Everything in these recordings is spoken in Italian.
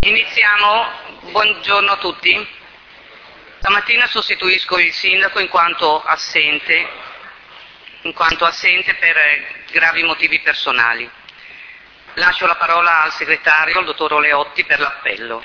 Iniziamo, buongiorno a tutti. Stamattina sostituisco il sindaco in quanto assente per gravi motivi personali. Lascio la parola al segretario, il dottor Oleotti, per l'appello.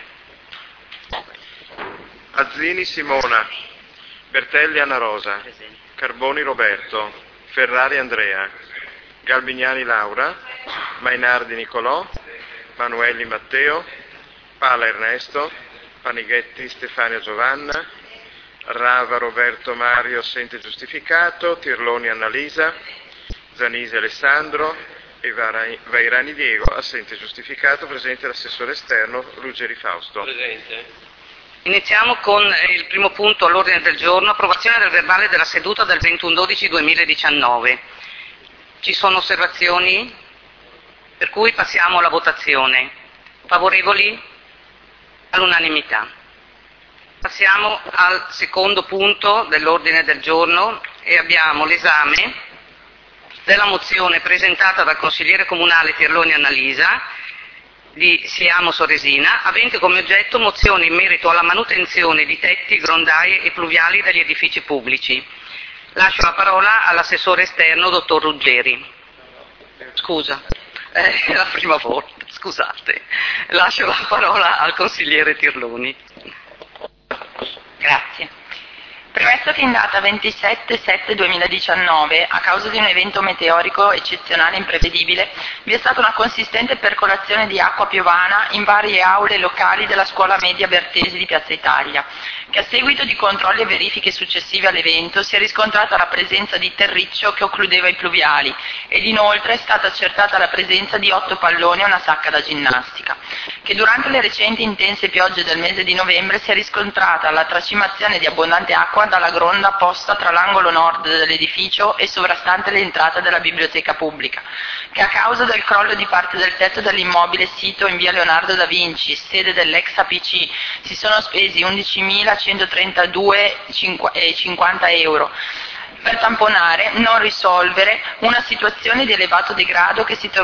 Azzini Simona, Bertelli Anna Rosa, Carboni Roberto, Ferrari Andrea, Galbignani Laura, Mainardi Nicolò, Manuelli Matteo, Pala Ernesto, Panighetti Stefania Giovanna, Rava Roberto Mario assente giustificato, Tirloni Annalisa, Zanisi Alessandro e Vairani Diego assente giustificato. Presente l'assessore esterno Ruggeri Fausto. Presente. Iniziamo con il primo punto all'ordine del giorno, approvazione del verbale della seduta del 21/12/2019. Ci sono osservazioni? Per cui passiamo alla votazione. Favorevoli? All'unanimità. Passiamo al secondo punto dell'ordine del giorno e abbiamo l'esame della mozione presentata dal consigliere comunale Tirloni Annalisa di Siamo Soresina, avente come oggetto mozioni in merito alla manutenzione di tetti, grondaie e pluviali degli edifici pubblici. Lascio la parola all'assessore esterno, dottor Ruggeri. Scusa, è la prima volta, scusate. Lascio la parola al consigliere Tirloni. Grazie. Premesso che in data 27/7/2019, a causa di un evento meteorico eccezionale e imprevedibile, vi è stata una consistente percolazione di acqua piovana in varie aule locali della scuola media Bertesi di Piazza Italia, che a seguito di controlli e verifiche successive all'evento si è riscontrata la presenza di terriccio che occludeva i pluviali ed inoltre è stata accertata la presenza di 8 palloni e una sacca da ginnastica, che durante le recenti intense piogge del mese di novembre si è riscontrata la tracimazione di abbondante acqua dalla gronda posta tra l'angolo nord dell'edificio e sovrastante l'entrata della biblioteca pubblica, che a causa del crollo di parte del tetto dell'immobile sito in via Leonardo da Vinci, sede dell'ex APC, si sono spesi 11.132,50 euro per tamponare, non risolvere, una situazione di elevato degrado che si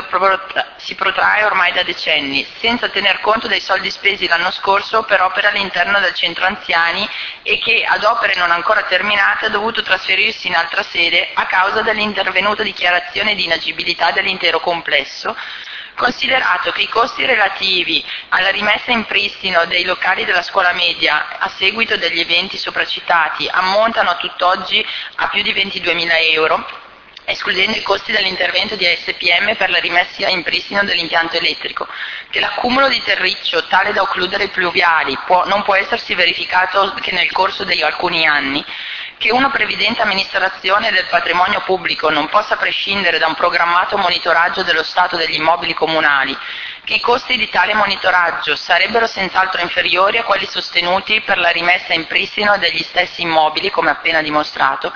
protrae ormai da decenni, senza tener conto dei soldi spesi l'anno scorso per opere all'interno del centro anziani e che, ad opere non ancora terminate, ha dovuto trasferirsi in altra sede a causa dell'intervenuta dichiarazione di inagibilità dell'intero complesso, considerato che i costi relativi alla rimessa in pristino dei locali della scuola media a seguito degli eventi sopracitati ammontano a tutt'oggi a più di 22.000 euro, escludendo i costi dell'intervento di ASPM per la rimessa in pristino dell'impianto elettrico, che l'accumulo di terriccio tale da occludere i pluviali non può essersi verificato che nel corso di alcuni anni, che una previdente amministrazione del patrimonio pubblico non possa prescindere da un programmato monitoraggio dello stato degli immobili comunali, che i costi di tale monitoraggio sarebbero senz'altro inferiori a quelli sostenuti per la rimessa in pristino degli stessi immobili, come appena dimostrato,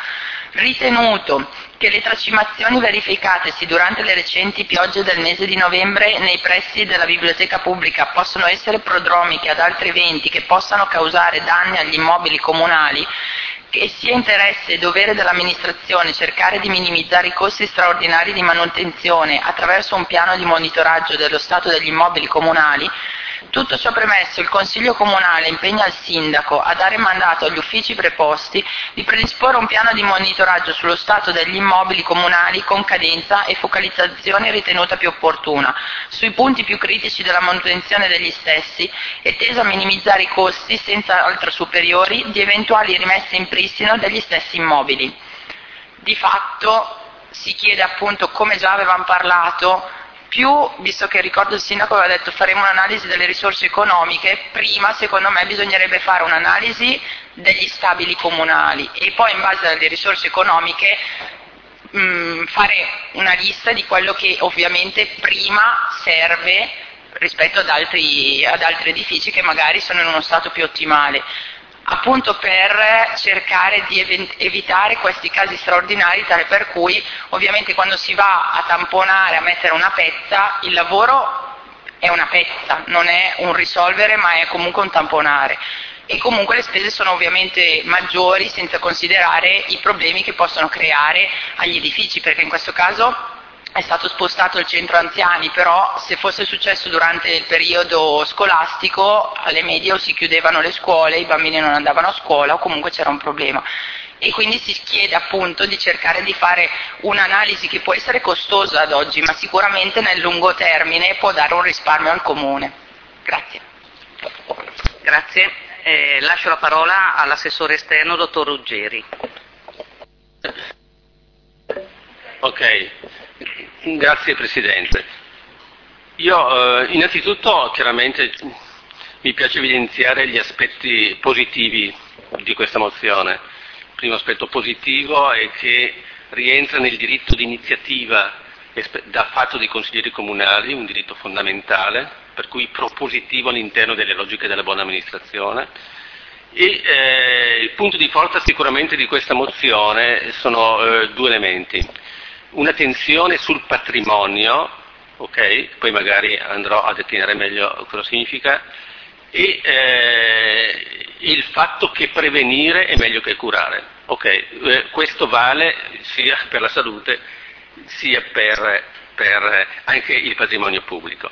ritenuto che le tracimazioni verificatesi durante le recenti piogge del mese di novembre nei pressi della biblioteca pubblica possono essere prodromiche ad altri eventi che possano causare danni agli immobili comunali, che sia interesse e dovere dell'amministrazione cercare di minimizzare i costi straordinari di manutenzione attraverso un piano di monitoraggio dello stato degli immobili comunali. Tutto ciò premesso, il Consiglio Comunale impegna il Sindaco a dare mandato agli uffici preposti di predisporre un piano di monitoraggio sullo stato degli immobili comunali con cadenza e focalizzazione ritenuta più opportuna, sui punti più critici della manutenzione degli stessi e teso a minimizzare i costi, senza altro superiori, di eventuali rimesse in pristino degli stessi immobili. Di fatto si chiede appunto, come già avevamo parlato, visto che ricordo il sindaco aveva detto faremo un'analisi delle risorse economiche, prima secondo me bisognerebbe fare un'analisi degli stabili comunali e poi in base alle risorse economiche fare una lista di quello che ovviamente prima serve rispetto ad altri edifici che magari sono in uno stato più ottimale, appunto per cercare di evitare questi casi straordinari, tale per cui ovviamente quando si va a tamponare, a mettere una pezza, il lavoro è una pezza, non è un risolvere ma è comunque un tamponare e comunque le spese sono ovviamente maggiori senza considerare i problemi che possono creare agli edifici, perché in questo caso è stato spostato il centro anziani, però se fosse successo durante il periodo scolastico alle medie o si chiudevano le scuole, i bambini non andavano a scuola o comunque c'era un problema. E quindi si chiede appunto di cercare di fare un'analisi che può essere costosa ad oggi, ma sicuramente nel lungo termine può dare un risparmio al comune. Grazie. Grazie. Lascio la parola all'assessore esterno, dottor Ruggeri. Ok, grazie Presidente. Io innanzitutto chiaramente mi piace evidenziare gli aspetti positivi di questa mozione. Il primo aspetto positivo è che rientra nel diritto di iniziativa da fatto dei consiglieri comunali, un diritto fondamentale, per cui propositivo all'interno delle logiche della buona amministrazione. E il punto di forza sicuramente di questa mozione sono due elementi. Una tensione sul patrimonio, ok? Poi magari andrò a declinare meglio cosa significa, e il fatto che prevenire è meglio che curare. Ok, questo vale sia per la salute sia per anche il patrimonio pubblico.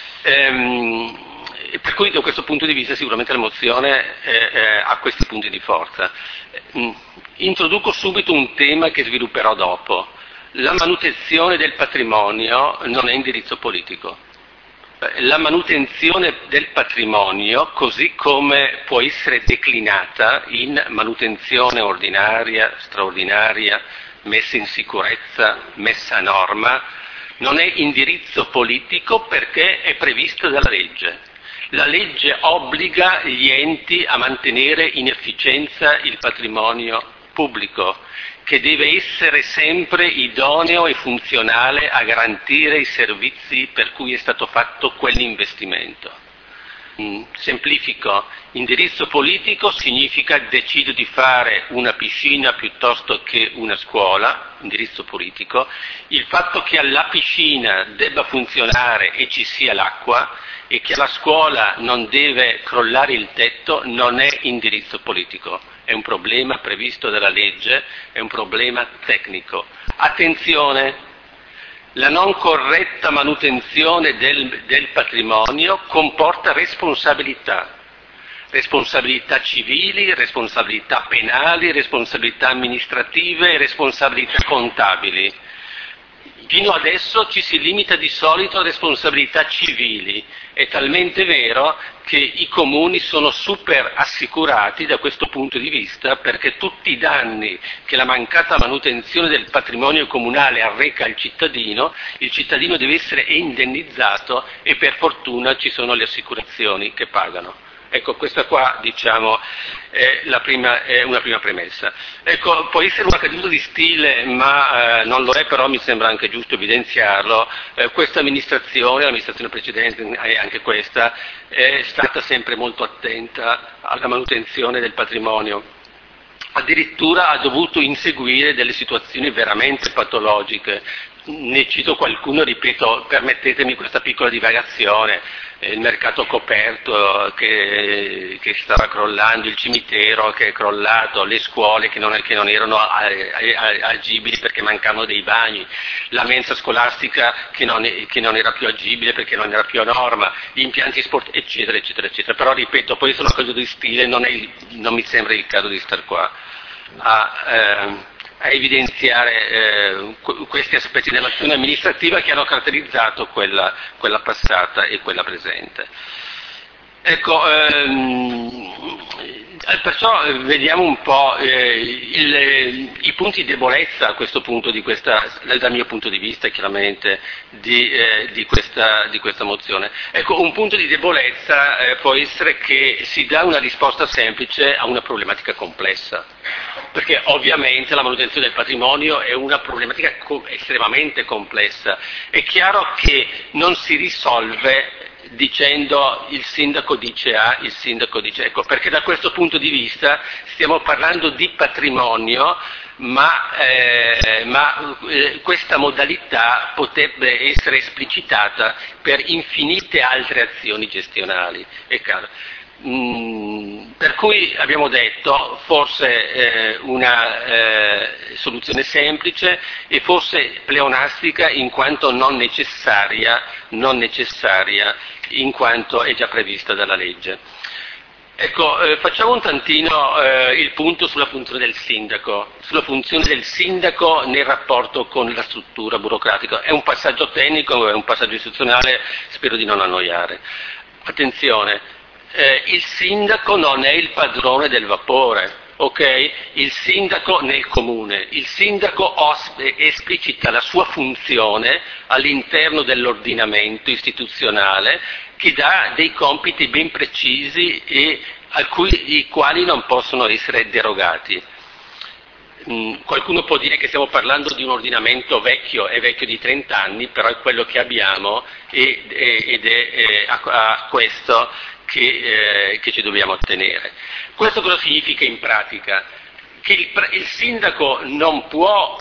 Per cui da questo punto di vista sicuramente la mozione ha questi punti di forza. Introduco subito un tema che svilupperò dopo. La manutenzione del patrimonio non è indirizzo politico. La manutenzione del patrimonio, così come può essere declinata in manutenzione ordinaria, straordinaria, messa in sicurezza, messa a norma, non è indirizzo politico perché è previsto dalla legge. La legge obbliga gli enti a mantenere in efficienza il patrimonio pubblico, che deve essere sempre idoneo e funzionale a garantire i servizi per cui è stato fatto quell'investimento. Semplifico, indirizzo politico significa decido di fare una piscina piuttosto che una scuola, indirizzo politico. Il fatto che alla piscina debba funzionare e ci sia l'acqua e che alla scuola non deve crollare il tetto non è indirizzo politico, è un problema previsto dalla legge, è un problema tecnico. Attenzione! La non corretta manutenzione del patrimonio comporta responsabilità civili, responsabilità penali, responsabilità amministrative e responsabilità contabili. Fino adesso ci si limita di solito a responsabilità civili, è talmente vero che i comuni sono super assicurati da questo punto di vista perché tutti i danni che la mancata manutenzione del patrimonio comunale arreca al cittadino, il cittadino deve essere indennizzato e per fortuna ci sono le assicurazioni che pagano. Ecco, questa qua diciamo è una prima premessa. Ecco, può essere una caduta di stile, ma non lo è, però mi sembra anche giusto evidenziarlo. Questa amministrazione, l'amministrazione precedente e anche questa, è stata sempre molto attenta alla manutenzione del patrimonio. Addirittura ha dovuto inseguire delle situazioni veramente patologiche. Ne cito qualcuno, ripeto, permettetemi questa piccola divagazione. Il mercato coperto che stava crollando, il cimitero che è crollato, le scuole che non erano agibili perché mancavano dei bagni, la mensa scolastica che non era più agibile perché non era più a norma, gli impianti sport, eccetera, eccetera, eccetera. Però ripeto, poi sono cose di stile, non mi sembra il caso di star qua a evidenziare questi aspetti dell'azione amministrativa che hanno caratterizzato quella passata e quella presente. Ecco, perciò vediamo un po' i punti di debolezza a questo punto dal mio punto di vista chiaramente di questa mozione. Ecco, un punto di debolezza può essere che si dà una risposta semplice a una problematica complessa, perché ovviamente la manutenzione del patrimonio è una problematica estremamente complessa. È chiaro che non si risolve dicendo il sindaco dice A, il sindaco dice ecco, perché da questo punto di vista stiamo parlando di patrimonio, ma questa modalità potrebbe essere esplicitata per infinite altre azioni gestionali. È chiaro. Per cui abbiamo detto forse una soluzione semplice e forse pleonastica in quanto non necessaria in quanto è già prevista dalla legge. Ecco, facciamo un tantino il punto sulla funzione del sindaco nel rapporto con la struttura burocratica. È un passaggio tecnico, è un passaggio istituzionale, spero di non annoiare. Attenzione, il sindaco non è il padrone del vapore, ok? Il sindaco nel comune, il sindaco esplicita la sua funzione all'interno dell'ordinamento istituzionale che dà dei compiti ben precisi e i quali non possono essere derogati. Qualcuno può dire che stiamo parlando di un ordinamento vecchio, è vecchio di 30 anni, però è quello che abbiamo ed è a questo che ci dobbiamo attenere. Questo cosa significa in pratica? Che il sindaco non può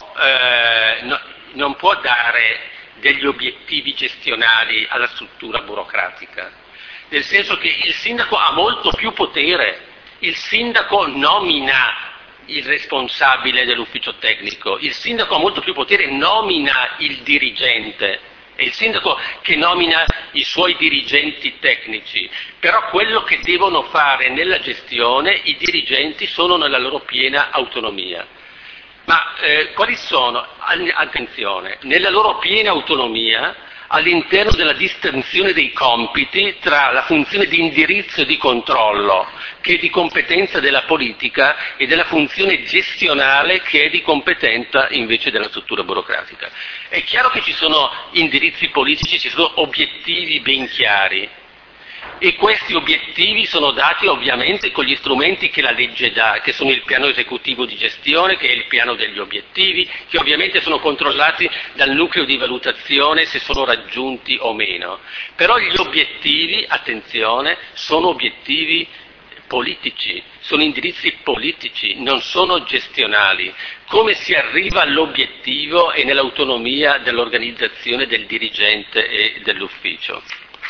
dare degli obiettivi gestionali alla struttura burocratica, nel senso che il sindaco ha molto più potere, il sindaco nomina il responsabile dell'ufficio tecnico, il sindaco ha molto più potere, nomina il dirigente, è il sindaco che nomina i suoi dirigenti tecnici, però quello che devono fare nella gestione i dirigenti sono nella loro piena autonomia. Ma quali sono? Attenzione, nella loro piena autonomia, all'interno della distinzione dei compiti tra la funzione di indirizzo e di controllo, che è di competenza della politica, e della funzione gestionale, che è di competenza invece della struttura burocratica. È chiaro che ci sono indirizzi politici, ci sono obiettivi ben chiari, e questi obiettivi sono dati ovviamente con gli strumenti che la legge dà, che sono il piano esecutivo di gestione, che è il piano degli obiettivi, che ovviamente sono controllati dal nucleo di valutazione se sono raggiunti o meno. Però gli obiettivi, attenzione, sono obiettivi politici, sono indirizzi politici, non sono gestionali. Come si arriva all'obiettivo è nell'autonomia dell'organizzazione del dirigente e dell'ufficio.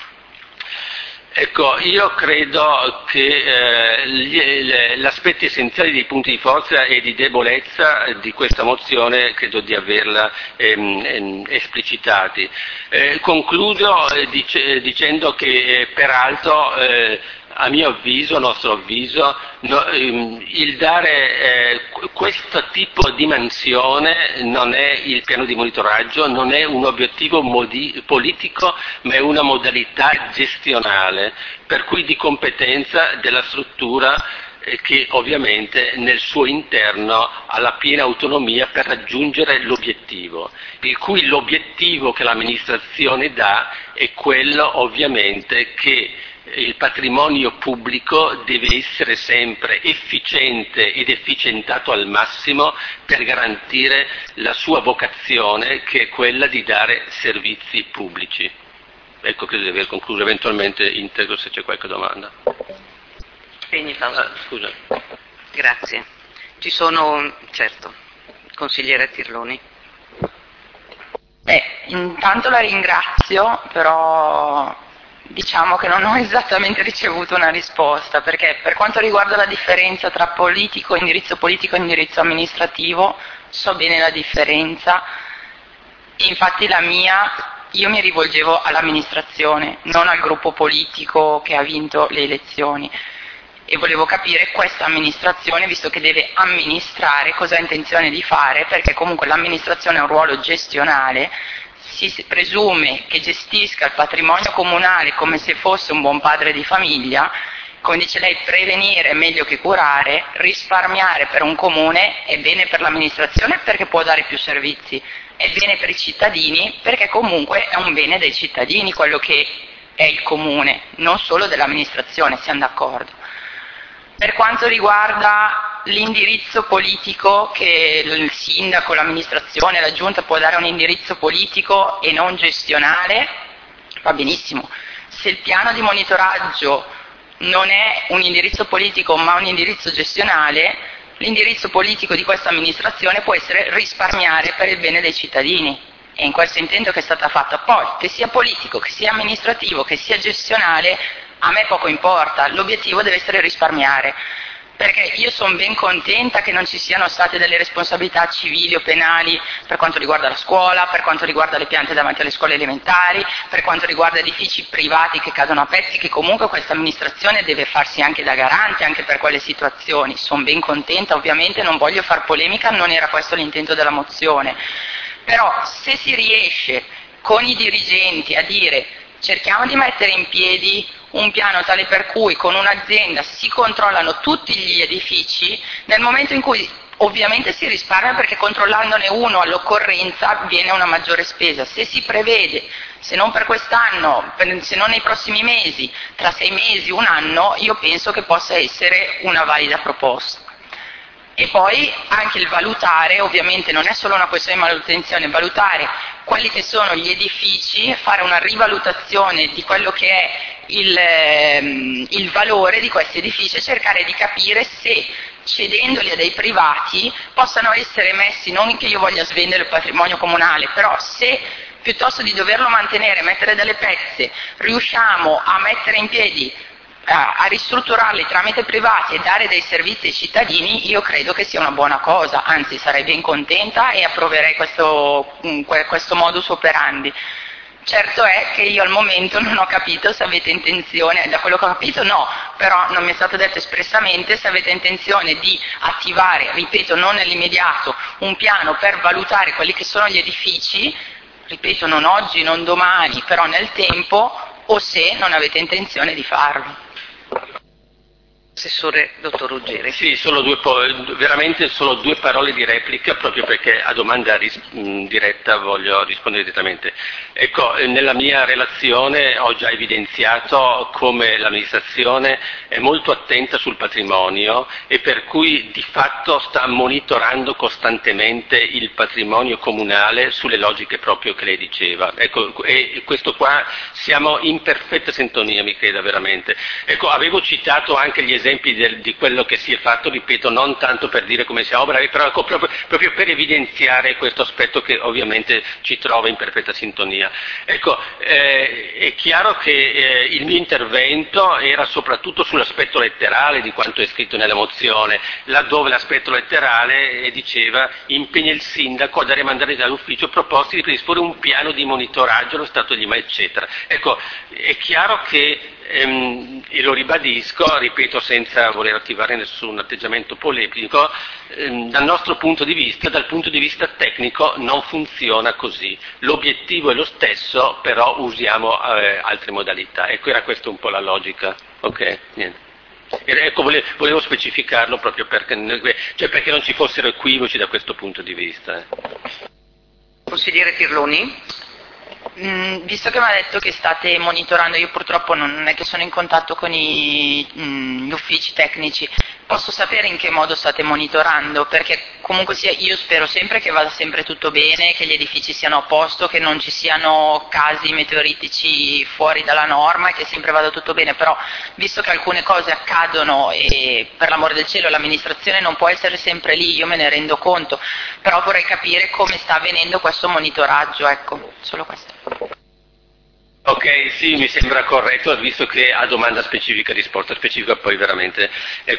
Ecco, io credo che l'aspetti essenziali dei punti di forza e di debolezza di questa mozione credo di averla esplicitati. Concludo dicendo che peraltro a mio avviso, a nostro avviso, il dare questo tipo di mansione non è il piano di monitoraggio, non è un obiettivo politico, ma è una modalità gestionale, per cui di competenza della struttura che ovviamente nel suo interno ha la piena autonomia per raggiungere l'obiettivo, per cui l'obiettivo che l'amministrazione dà è quello ovviamente che il patrimonio pubblico deve essere sempre efficiente ed efficientato al massimo per garantire la sua vocazione, che è quella di dare servizi pubblici. Ecco, credo di aver concluso, eventualmente integro se c'è qualche domanda. Scusa. Grazie. Ci sono, certo, consigliere Tirloni. Intanto la ringrazio, però diciamo che non ho esattamente ricevuto una risposta, perché per quanto riguarda la differenza tra indirizzo politico e indirizzo amministrativo, so bene la differenza, e infatti io mi rivolgevo all'amministrazione, non al gruppo politico che ha vinto le elezioni, e volevo capire questa amministrazione, visto che deve amministrare, cosa ha intenzione di fare, perché comunque l'amministrazione è un ruolo gestionale, si presume che gestisca il patrimonio comunale come se fosse un buon padre di famiglia. Come dice lei, prevenire è meglio che curare, risparmiare per un comune è bene per l'amministrazione perché può dare più servizi, è bene per i cittadini perché comunque è un bene dei cittadini quello che è il comune, non solo dell'amministrazione, siamo d'accordo. Per quanto riguarda l'indirizzo politico, che il sindaco, l'amministrazione, la giunta può dare un indirizzo politico e non gestionale, va benissimo. Se il piano di monitoraggio non è un indirizzo politico ma un indirizzo gestionale, l'indirizzo politico di questa amministrazione può essere risparmiare per il bene dei cittadini. e in questo intento che è stata fatta. Poi, che sia politico, che sia amministrativo, che sia gestionale, a me poco importa, l'obiettivo deve essere risparmiare. Perché io sono ben contenta che non ci siano state delle responsabilità civili o penali per quanto riguarda la scuola, per quanto riguarda le piante davanti alle scuole elementari, per quanto riguarda edifici privati che cadono a pezzi, che comunque questa amministrazione deve farsi anche da garante anche per quelle situazioni. Sono ben contenta, ovviamente non voglio far polemica, non era questo l'intento della mozione. Però se si riesce con i dirigenti a dire cerchiamo di mettere in piedi un piano tale per cui con un'azienda si controllano tutti gli edifici, nel momento in cui ovviamente si risparmia perché controllandone uno all'occorrenza viene una maggiore spesa. Se si prevede, se non per quest'anno, se non nei prossimi mesi, tra 6 mesi, un anno, io penso che possa essere una valida proposta. E poi anche il valutare, ovviamente non è solo una questione di manutenzione, valutare quelli che sono gli edifici, fare una rivalutazione di quello che è il valore di questi edifici e cercare di capire se cedendoli a dei privati possano essere messi, non che io voglia svendere il patrimonio comunale, però se piuttosto di doverlo mantenere, mettere delle pezze, riusciamo a mettere in piedi, a ristrutturarli tramite privati e dare dei servizi ai cittadini, io credo che sia una buona cosa, anzi sarei ben contenta e approverei questo modus operandi. Certo è che io al momento non ho capito se avete intenzione, da quello che ho capito no, però non mi è stato detto espressamente se avete intenzione di attivare, ripeto, non nell'immediato, un piano per valutare quelli che sono gli edifici, ripeto, non oggi, non domani, però nel tempo, o se non avete intenzione di farlo. Assessore dottor Ruggeri. Sì, veramente solo 2 parole di replica, proprio perché a domanda diretta voglio rispondere direttamente. Ecco, nella mia relazione ho già evidenziato come l'amministrazione è molto attenta sul patrimonio e per cui di fatto sta monitorando costantemente il patrimonio comunale sulle logiche proprio che lei diceva. Ecco, e questo qua siamo in perfetta sintonia, mi creda veramente. Ecco, avevo citato anche gli esempi di quello che si è fatto, ripeto, non tanto per dire come siamo bravi, però ecco, proprio per evidenziare questo aspetto che ovviamente ci trova in perfetta sintonia. Ecco, è chiaro che il mio intervento era soprattutto sull'aspetto letterale di quanto è scritto nella mozione, laddove l'aspetto letterale diceva impegna il sindaco a dare mandare dall'ufficio proposti di predisporre un piano di monitoraggio allo stato di eccetera. Ecco, è chiaro che e lo ribadisco, ripeto senza voler attivare nessun atteggiamento polemico, dal nostro punto di vista, dal punto di vista tecnico non funziona così, l'obiettivo è lo stesso, però usiamo altre modalità, ecco, era questa un po' la logica, ok, niente. Ecco, volevo specificarlo proprio perché non ci fossero equivoci da questo punto di vista. Consigliere Tirloni? Visto che mi ha detto che state monitorando, io purtroppo non è che sono in contatto con gli uffici tecnici, posso sapere in che modo state monitorando? Perché comunque sia, io spero sempre che vada sempre tutto bene, che gli edifici siano a posto, che non ci siano casi meteoritici fuori dalla norma e che sempre vada tutto bene, però visto che alcune cose accadono e per l'amore del cielo l'amministrazione non può essere sempre lì, io me ne rendo conto, però vorrei capire come sta avvenendo questo monitoraggio, ecco, solo questo. Ok, sì, mi sembra corretto, visto che a domanda specifica, risposta specifica, poi veramente,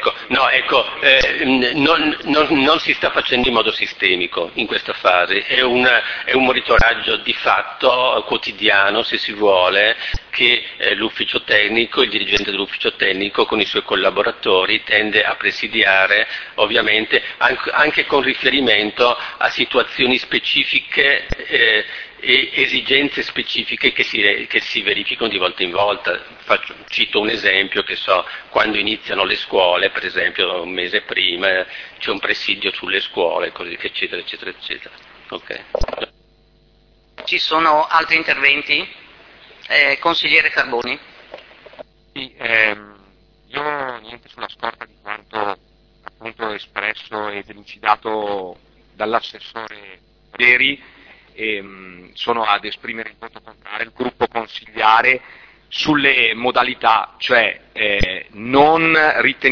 non si sta facendo in modo sistemico in questa fase, è un monitoraggio di fatto quotidiano, se si vuole, che l'ufficio tecnico, il dirigente dell'ufficio tecnico con i suoi collaboratori tende a presidiare, ovviamente anche con riferimento a situazioni specifiche e esigenze specifiche che si verificano di volta in volta. Cito un esempio, che so, quando iniziano le scuole, per esempio un mese prima c'è un presidio sulle scuole, così, eccetera, eccetera, eccetera. Okay. Ci sono altri interventi? Consigliere Carboni. Sì, io niente, sulla scorta di quanto appunto espresso e delucidato dall'assessore Ruggeri, sono ad esprimere il voto contrario il gruppo consigliare sulle modalità, cioè non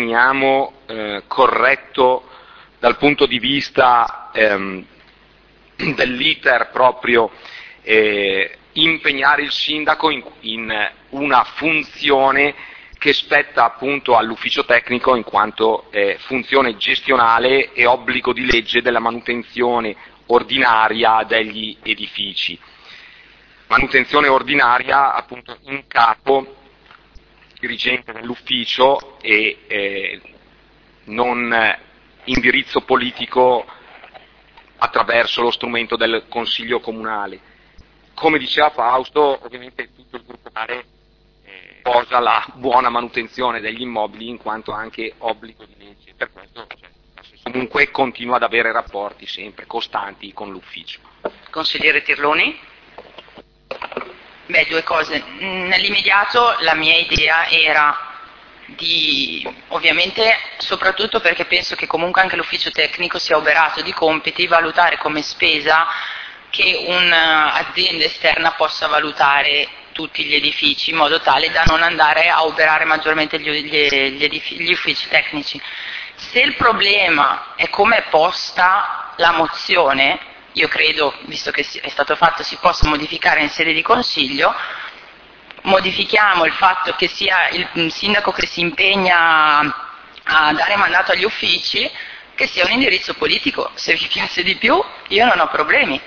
riteniamo corretto dal punto di vista dell'iter proprio impegnare il sindaco in una funzione che spetta appunto all'ufficio tecnico in quanto funzione gestionale e obbligo di legge della manutenzione ordinaria degli edifici. Manutenzione ordinaria appunto in capo dirigente dell'ufficio e non indirizzo politico attraverso lo strumento del Consiglio Comunale. Come diceva Fausto, ovviamente tutto il gruppo posa la buona manutenzione degli immobili in quanto anche obbligo di legge, per questo comunque continua ad avere rapporti sempre costanti con l'ufficio. Consigliere Tirloni? Beh, due cose. Nell'immediato la mia idea era ovviamente, soprattutto perché penso che comunque anche l'ufficio tecnico sia oberato di compiti, valutare come spesa che un'azienda esterna possa valutare tutti gli edifici in modo tale da non andare a oberare maggiormente gli uffici tecnici. Se il problema è come è posta la mozione, io credo, visto che è stato fatto, si possa modificare in sede di consiglio, modifichiamo il fatto che sia il sindaco che si impegna a dare mandato agli uffici, che sia un indirizzo politico. Se vi piace di più, io non ho problemi.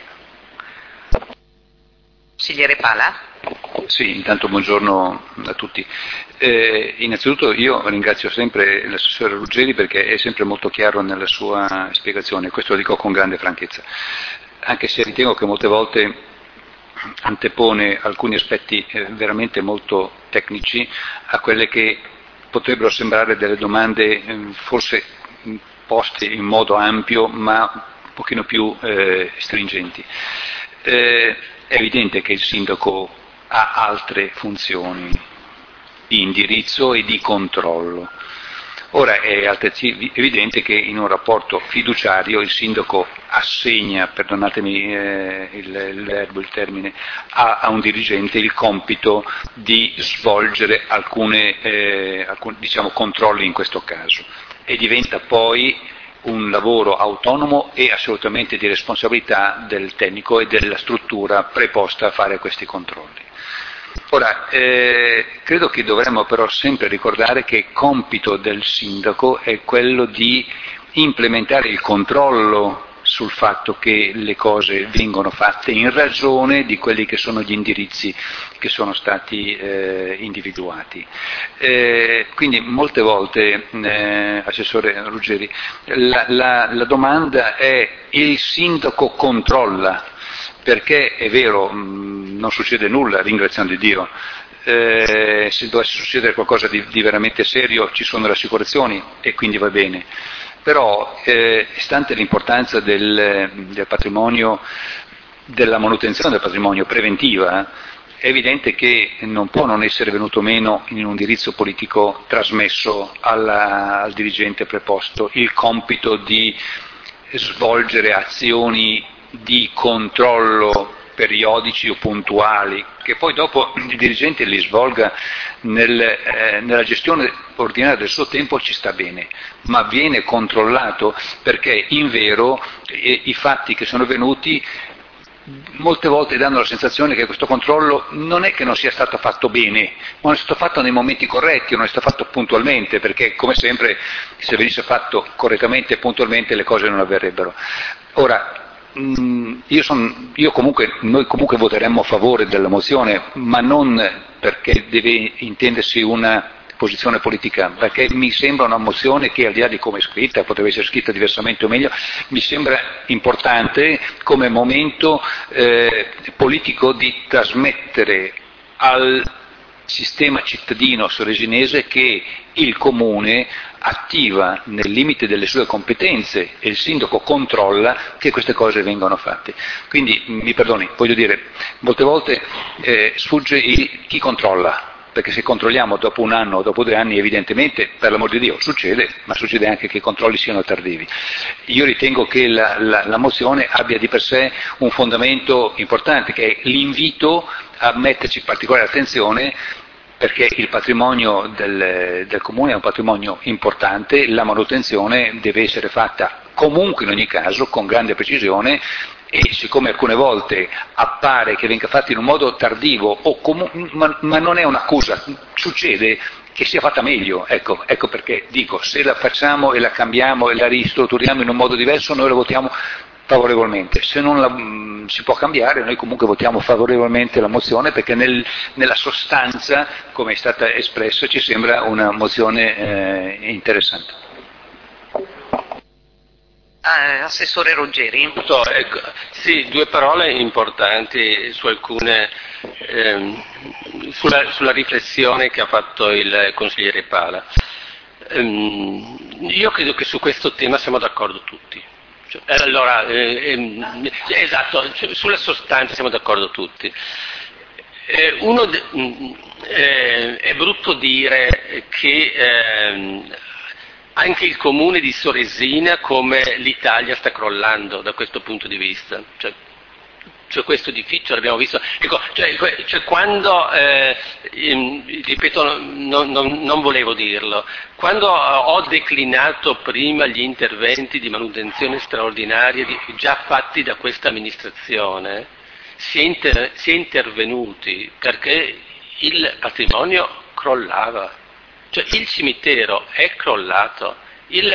Consigliere Pala? Sì, intanto buongiorno a tutti. Innanzitutto io ringrazio sempre l'assessore Ruggeri perché è sempre molto chiaro nella sua spiegazione, questo lo dico con grande franchezza, anche se ritengo che molte volte antepone alcuni aspetti veramente molto tecnici a quelle che potrebbero sembrare delle domande forse poste in modo ampio ma un pochino più stringenti. È evidente che il sindaco ha altre funzioni di indirizzo e di controllo. Ora è altresì evidente che in un rapporto fiduciario il sindaco assegna, perdonatemi il termine, a un dirigente il compito di svolgere alcuni diciamo, controlli in questo caso e diventa poi un lavoro autonomo e assolutamente di responsabilità del tecnico e della struttura preposta a fare questi controlli. Ora, credo che dovremmo però sempre ricordare che compito del sindaco è quello di implementare il controllo sul fatto che le cose vengono fatte in ragione di quelli che sono gli indirizzi che sono stati individuati. Quindi molte volte, Assessore Ruggeri, la domanda è: il sindaco controlla? Perché è vero, non succede nulla, ringraziando Dio. Se dovesse succedere qualcosa di veramente serio ci sono le assicurazioni e quindi va bene. Però, stante l'importanza del patrimonio, della manutenzione del patrimonio preventiva, è evidente che non può non essere venuto meno in un indirizzo politico trasmesso al dirigente preposto il compito di svolgere azioni di controllo periodici o puntuali, che poi dopo il dirigente li svolga nella gestione ordinaria del suo tempo ci sta bene, ma viene controllato perché in vero i fatti che sono venuti molte volte danno la sensazione che questo controllo non è che non sia stato fatto bene, ma non è stato fatto nei momenti corretti, non è stato fatto puntualmente, perché come sempre se venisse fatto correttamente e puntualmente le cose non avverrebbero. Ora, noi comunque voteremmo a favore della mozione, ma non perché deve intendersi una posizione politica, perché mi sembra una mozione che al di là di come è scritta, potrebbe essere scritta diversamente o meglio, mi sembra importante come momento politico di trasmettere al sistema cittadino sorresinese che il Comune attiva nel limite delle sue competenze e il sindaco controlla che queste cose vengano fatte. Quindi, mi perdoni, voglio dire, molte volte sfugge chi controlla, perché se controlliamo dopo un anno o dopo 2 anni evidentemente, per l'amor di Dio, succede, ma succede anche che i controlli siano tardivi. Io ritengo che la mozione abbia di per sé un fondamento importante, che è l'invito a metterci particolare attenzione, perché il patrimonio del Comune è un patrimonio importante, la manutenzione deve essere fatta comunque in ogni caso con grande precisione e siccome alcune volte appare che venga fatta in un modo tardivo, ma non è un'accusa, succede che sia fatta meglio, ecco perché dico, se la facciamo e la cambiamo e la ristrutturiamo in un modo diverso noi la votiamo favorevolmente, se non la si può cambiare noi comunque votiamo favorevolmente la mozione perché nella sostanza, come è stata espressa, ci sembra una mozione interessante. Assessore Ruggeri. Ecco, sì, due parole importanti su alcune, sulla riflessione che ha fatto il consigliere Pala. Io credo che su questo tema siamo d'accordo tutti. Allora, esatto, sulla sostanza siamo d'accordo tutti. È brutto dire che anche il comune di Soresina, come l'Italia, sta crollando da questo punto di vista. Cioè questo edificio l'abbiamo visto. Ecco, quando, ripeto, non volevo dirlo, quando ho declinato prima gli interventi di manutenzione straordinaria già fatti da questa amministrazione, si è intervenuti perché il patrimonio crollava. Cioè il cimitero è crollato, il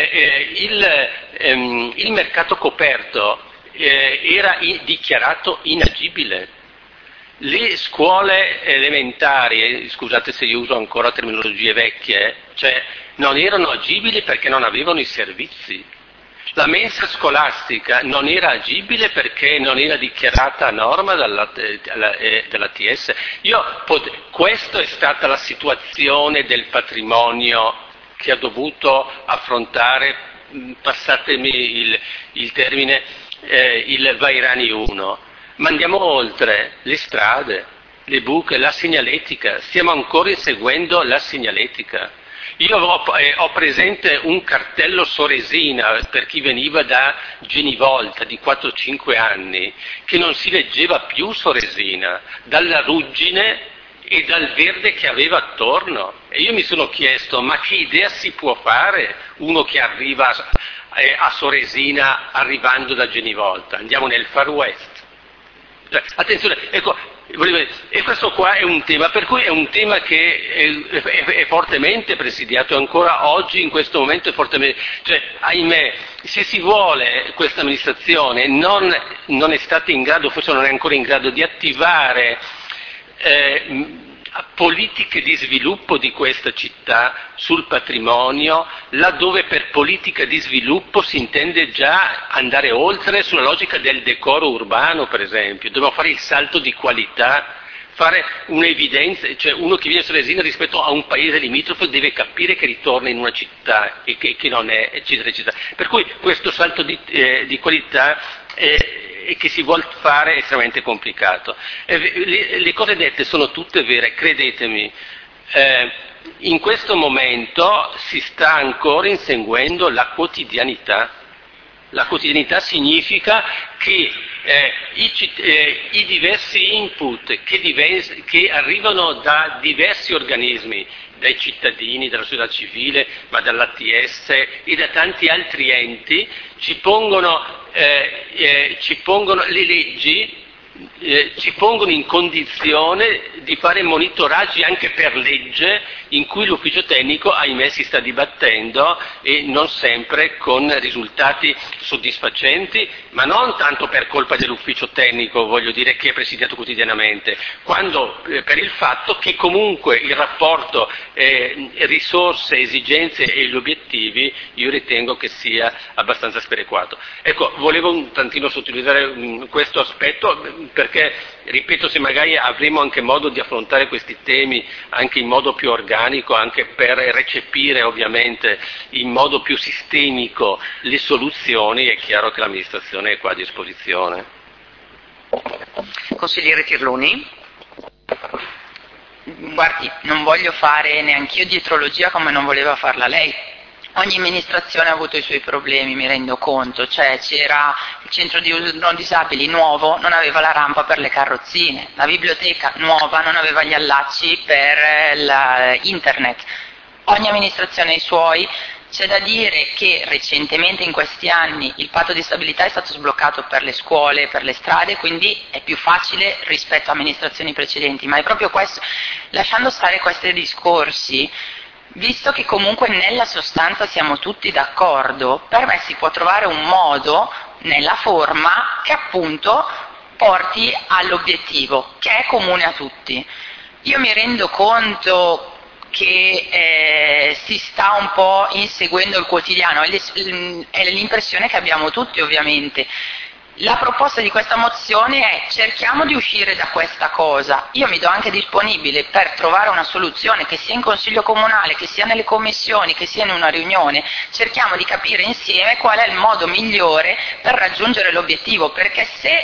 mercato coperto era dichiarato inagibile, le scuole elementari, scusate se io uso ancora terminologie vecchie, cioè non erano agibili perché non avevano i servizi. La mensa scolastica non era agibile perché non era dichiarata a norma dall'ATS. Questa è stata la situazione del patrimonio che ha dovuto affrontare, passatemi il termine, il Vairani 1. Ma andiamo oltre, le strade, le buche, la segnaletica, stiamo ancora inseguendo la segnaletica. Io ho presente un cartello Soresina per chi veniva da Genivolta di 4-5 anni, che non si leggeva più Soresina, dalla ruggine e dal verde che aveva attorno. E io mi sono chiesto, ma che idea si può fare uno che arriva a Soresina arrivando da Genivolta? Andiamo nel Far West. Attenzione, ecco, e questo qua è un tema, per cui è un tema che è fortemente presidiato ancora oggi, in questo momento è fortemente, cioè, ahimè, se si vuole, questa amministrazione non è stata in grado, forse non è ancora in grado di attivare politiche di sviluppo di questa città sul patrimonio, laddove per politica di sviluppo si intende già andare oltre sulla logica del decoro urbano, per esempio. Dobbiamo fare il salto di qualità, fare un'evidenza, cioè uno che viene a Soresina rispetto a un paese limitrofe deve capire che ritorna in una città e che non è, eccetera, eccetera. Per cui questo salto di qualità e che si vuol fare è estremamente complicato. Le cose dette sono tutte vere, credetemi. In questo momento si sta ancora inseguendo la quotidianità. La quotidianità significa che i diversi input che arrivano da diversi organismi, dai cittadini, dalla società civile, ma dall'ATS e da tanti altri enti, ci pongono le leggi, ci pongono in condizione di fare monitoraggi anche per legge in cui l'ufficio tecnico, ahimè, si sta dibattendo e non sempre con risultati soddisfacenti, ma non tanto per colpa dell'ufficio tecnico, voglio dire, che è presidiato quotidianamente, quando per il fatto che comunque il rapporto risorse, esigenze e gli obiettivi io ritengo che sia abbastanza sperequato. Ecco, volevo un tantino sottolineare questo aspetto perché, ripeto, se magari avremo anche modo di affrontare questi temi anche in modo più organico, anche per recepire ovviamente in modo più sistemico le soluzioni, è chiaro che l'amministrazione è qua a disposizione. Consigliere Tirloni. Guardi, non voglio fare neanch'io dietrologia come non voleva farla lei. Ogni amministrazione ha avuto i suoi problemi, mi rendo conto, cioè c'era il centro di uso non disabili nuovo, non aveva la rampa per le carrozzine, la biblioteca nuova non aveva gli allacci per internet. Ogni amministrazione ha i suoi, C'è da dire che recentemente in questi anni il patto di stabilità è stato sbloccato per le scuole, per le strade, quindi è più facile rispetto a amministrazioni precedenti, ma è proprio questo, lasciando stare questi discorsi, visto che comunque nella sostanza siamo tutti d'accordo, per me si può trovare un modo nella forma che appunto porti all'obiettivo, che è comune a tutti. Io mi rendo conto che si sta un po' inseguendo il quotidiano, è l'impressione che abbiamo tutti ovviamente. La proposta di questa mozione è: cerchiamo di uscire da questa cosa. Io mi do anche disponibile per trovare una soluzione, che sia in consiglio comunale, che sia nelle commissioni, che sia in una riunione. Cerchiamo di capire insieme qual è il modo migliore per raggiungere l'obiettivo, perché se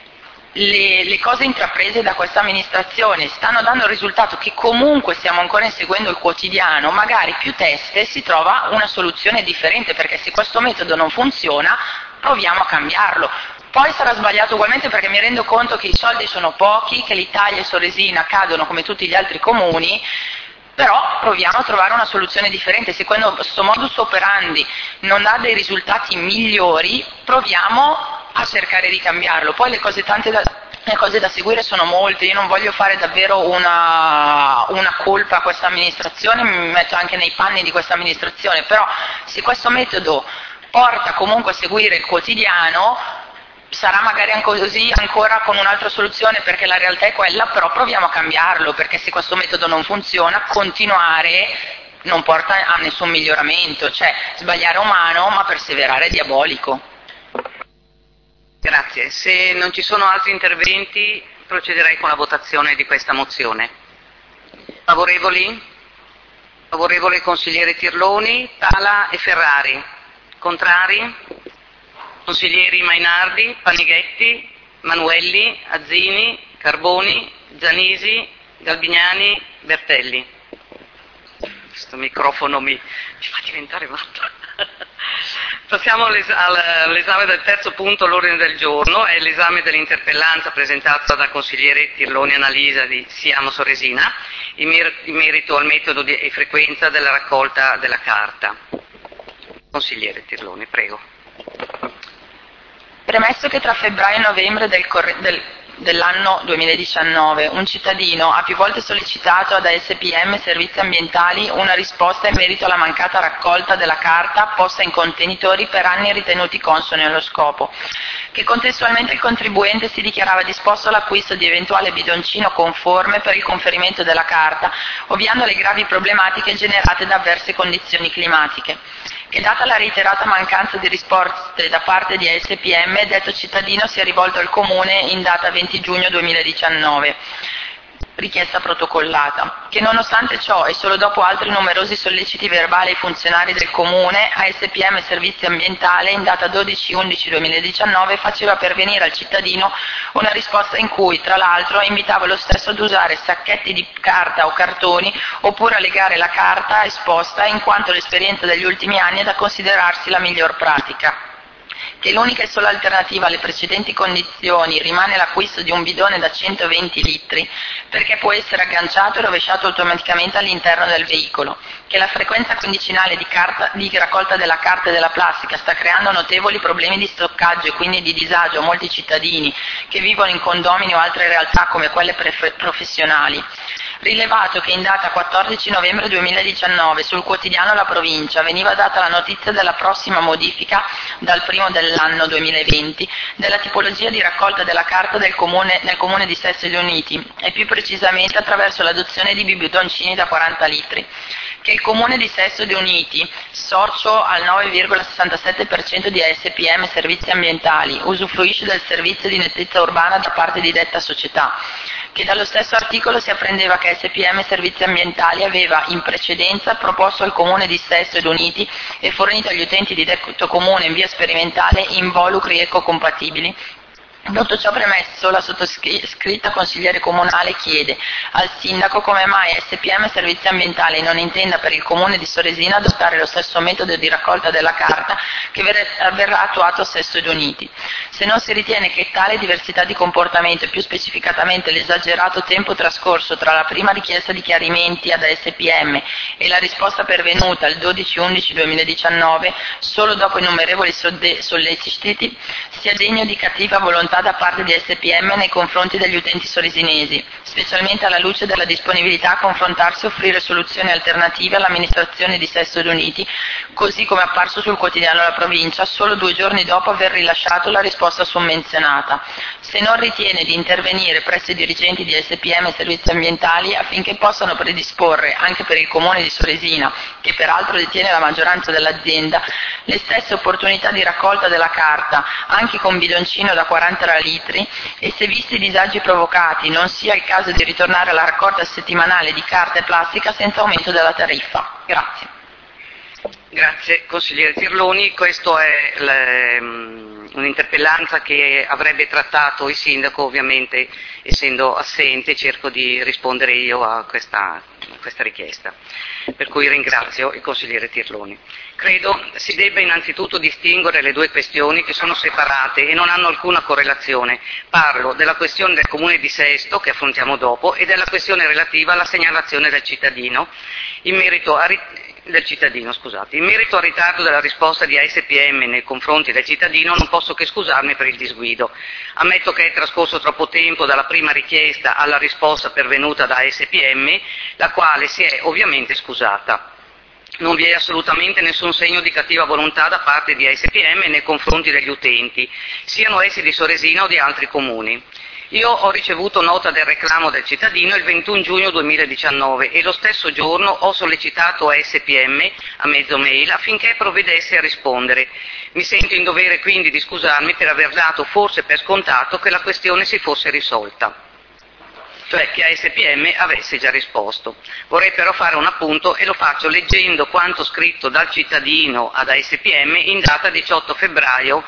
le cose intraprese da questa amministrazione stanno dando il risultato che comunque stiamo ancora inseguendo il quotidiano, magari più teste si trova una soluzione differente, perché se questo metodo non funziona proviamo a cambiarlo. Poi sarà sbagliato ugualmente, perché mi rendo conto che i soldi sono pochi, che l'Italia e Soresina cadono come tutti gli altri comuni, però proviamo a trovare una soluzione differente. Se questo modus operandi non dà dei risultati migliori, proviamo a cercare di cambiarlo. Poi le cose da seguire sono molte, io non voglio fare davvero una colpa a questa amministrazione, mi metto anche nei panni di questa amministrazione, però se questo metodo porta comunque a seguire il quotidiano, sarà magari così ancora con un'altra soluzione, perché la realtà è quella, però proviamo a cambiarlo, perché se questo metodo non funziona, continuare non porta a nessun miglioramento, cioè sbagliare è umano, ma perseverare è diabolico. Grazie. Se non ci sono altri interventi, procederei con la votazione di questa mozione. Favorevoli? Favorevole consigliere Tirloni, Tala e Ferrari. Contrari? Consiglieri Mainardi, Panighetti, Manuelli, Azzini, Carboni, Zanisi, Galbignani, Bertelli. Questo microfono mi fa diventare matto. Passiamo all'esame del terzo punto all'ordine del giorno, è l'esame dell'interpellanza presentata dal consigliere Tirloni Annalisa di Siamo Soresina in merito al metodo e frequenza della raccolta della carta. Consigliere Tirloni, prego. Premesso che tra febbraio e novembre dell'anno 2019 un cittadino ha più volte sollecitato ad ASPM Servizi Ambientali una risposta in merito alla mancata raccolta della carta posta in contenitori per anni ritenuti consoni allo scopo, che contestualmente il contribuente si dichiarava disposto all'acquisto di eventuale bidoncino conforme per il conferimento della carta, ovviando le gravi problematiche generate da avverse condizioni climatiche, che data la reiterata mancanza di risposte da parte di ASPM, detto cittadino si è rivolto al Comune in data 20 giugno 2019, richiesta protocollata, che nonostante ciò e solo dopo altri numerosi solleciti verbali ai funzionari del Comune, ASPM Servizi Ambientale in data 12/11/2019 faceva pervenire al cittadino una risposta in cui, tra l'altro, invitava lo stesso ad usare sacchetti di carta o cartoni oppure a legare la carta esposta, in quanto l'esperienza degli ultimi anni è da considerarsi la miglior pratica, che l'unica e sola alternativa alle precedenti condizioni rimane l'acquisto di un bidone da 120 litri, perché può essere agganciato e rovesciato automaticamente all'interno del veicolo, che la frequenza quindicinale di raccolta della carta e della plastica sta creando notevoli problemi di stoccaggio e quindi di disagio a molti cittadini che vivono in condomini o altre realtà come quelle professionali. Rilevato che in data 14 novembre 2019 sul quotidiano La Provincia veniva data la notizia della prossima modifica dal primo dell'anno 2020 della tipologia di raccolta della carta nel comune di Sestri Uniti, e più precisamente attraverso l'adozione di bidoncini da 40 litri, che il comune di Sestri Uniti, socio al 9,67% di ASPM Servizi Ambientali, usufruisce del servizio di nettezza urbana da parte di detta società, che dallo stesso articolo si apprendeva che SPM Servizi Ambientali aveva in precedenza proposto al Comune di Sesto ed Uniti e fornito agli utenti di detto comune in via sperimentale involucri ecocompatibili Tutto ciò premesso, la sottoscritta consigliere comunale chiede al sindaco come mai SPM Servizi Ambientali non intenda per il comune di Soresina adottare lo stesso metodo di raccolta della carta che verrà attuato a Sesto ed Uniti. Se non si ritiene che tale diversità di comportamento e più specificatamente l'esagerato tempo trascorso tra la prima richiesta di chiarimenti ad SPM e la risposta pervenuta il 12/11/2019, solo dopo innumerevoli solleciti, sia degno di cattiva volontà da parte di SPM nei confronti degli utenti soresinesi, specialmente alla luce della disponibilità a confrontarsi e offrire soluzioni alternative all'amministrazione di Sesto ed Uniti, così come apparso sul quotidiano La Provincia solo 2 giorni dopo aver rilasciato la risposta summenzionata. Se non ritiene di intervenire presso i dirigenti di SPM Servizi Ambientali affinché possano predisporre, anche per il comune di Soresina, che peraltro detiene la maggioranza dell'azienda, le stesse opportunità di raccolta della carta, anche con bidoncino da 40 litri, e se visti i disagi provocati non sia il caso di ritornare alla raccolta settimanale di carta e plastica senza aumento della tariffa. Grazie. Grazie consigliere Tirloni, questa è un'interpellanza che avrebbe trattato il sindaco, ovviamente essendo assente cerco di rispondere io a questa richiesta, per cui ringrazio il consigliere Tirloni. Credo si debba innanzitutto distinguere le due questioni che sono separate e non hanno alcuna correlazione. Parlo della questione del comune di Sesto, che affrontiamo dopo, e della questione relativa alla segnalazione del cittadino in merito al ritardo della risposta di ASPM nei confronti del cittadino. Non posso che scusarmi per il disguido. Ammetto che è trascorso troppo tempo dalla prima richiesta alla risposta pervenuta da ASPM, la quale si è ovviamente scusata. Non vi è assolutamente nessun segno di cattiva volontà da parte di ASPM nei confronti degli utenti, siano essi di Soresina o di altri comuni. Io ho ricevuto nota del reclamo del cittadino il 21 giugno 2019 e lo stesso giorno ho sollecitato ASPM a mezzo mail affinché provvedesse a rispondere. Mi sento in dovere quindi di scusarmi per aver dato forse per scontato che la questione si fosse risolta, cioè che ASPM avesse già risposto. Vorrei però fare un appunto e lo faccio leggendo quanto scritto dal cittadino ad ASPM in data 18 febbraio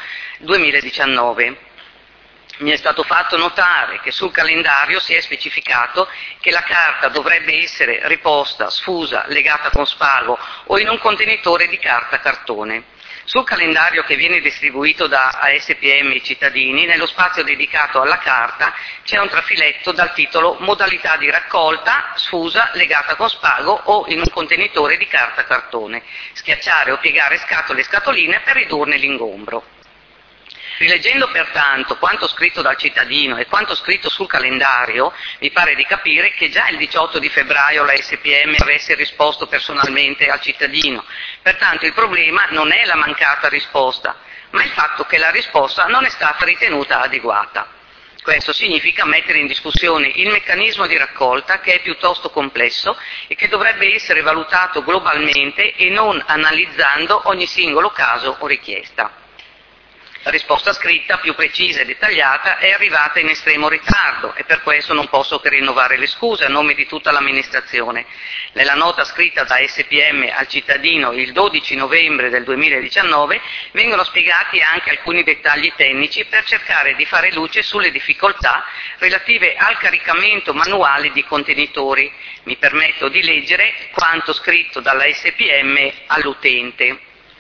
2019. Mi è stato fatto notare che sul calendario si è specificato che la carta dovrebbe essere riposta, sfusa, legata con spago o in un contenitore di carta cartone. Sul calendario che viene distribuito da ASPM ai cittadini, nello spazio dedicato alla carta c'è un trafiletto dal titolo Modalità di raccolta, sfusa, legata con spago o in un contenitore di carta cartone. Schiacciare o piegare scatole e scatoline per ridurne l'ingombro. Rileggendo pertanto quanto scritto dal cittadino e quanto scritto sul calendario, mi pare di capire che già il 18 di febbraio la SPM avesse risposto personalmente al cittadino. Pertanto il problema non è la mancata risposta, ma il fatto che la risposta non è stata ritenuta adeguata. Questo significa mettere in discussione il meccanismo di raccolta, che è piuttosto complesso e che dovrebbe essere valutato globalmente e non analizzando ogni singolo caso o richiesta. La risposta scritta, più precisa e dettagliata, è arrivata in estremo ritardo e per questo non posso che rinnovare le scuse a nome di tutta l'amministrazione. Nella nota scritta da SPM al cittadino il 12 novembre del 2019 vengono spiegati anche alcuni dettagli tecnici per cercare di fare luce sulle difficoltà relative al caricamento manuale di contenitori. Mi permetto di leggere quanto scritto dalla SPM all'utente.